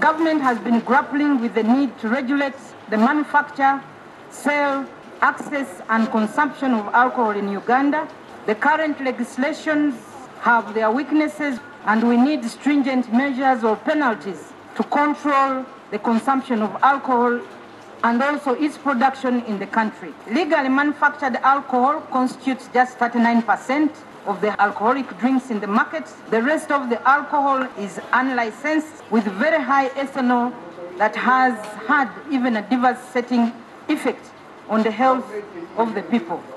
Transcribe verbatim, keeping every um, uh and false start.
government has been grappling with the need to regulate the manufacture, sale, access and consumption of alcohol in Uganda. The current legislations have their weaknesses and we need stringent measures or penalties to control the consumption of alcohol and also its production in the country. Legally manufactured alcohol constitutes just thirty-nine percent of the alcoholic drinks in the market. The rest of the alcohol is unlicensed with very high ethanol that has had even a devastating effect on the health of the people.